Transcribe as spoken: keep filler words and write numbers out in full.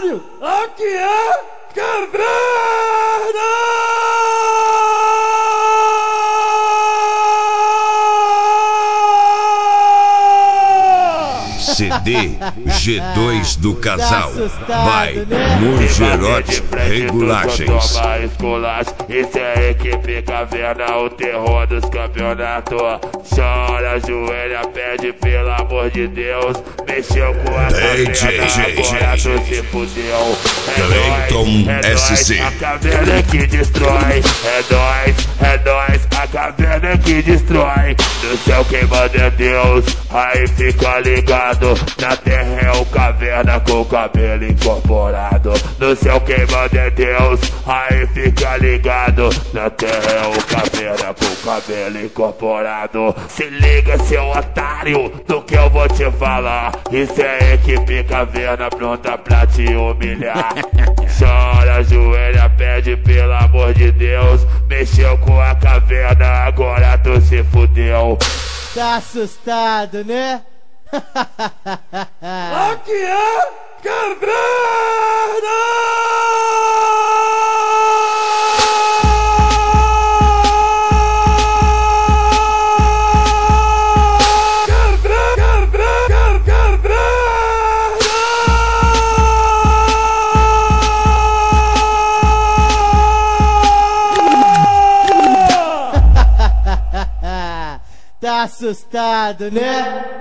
otário! Aqui é caverna! C D G dois do casal by né? Mugerote Regulagens. Isso é equipe caverna, o terror dos campeonatos. Chora, ajoelha, pede pelo amor de Deus. Mexeu com a caverna, agora tu se fudeu. Clayton S C. A caverna que destrói. É nóis, é nóis. A caverna que destrói. No céu quem manda é Deus. Aí fica ligado. Na terra é o caverna com o cabelo incorporado. No céu quem manda é Deus. Aí fica ligado. Na terra é o caverna com o cabelo incorporado. Se liga, seu otário, do que eu vou te falar. Isso é equipe caverna pronta pra te humilhar. Chora, ajoelha, pede pelo amor de Deus. Mexeu com a caverna, agora tu se fudeu. Tá assustado, né? Aqui é caverna! Tá assustado, né?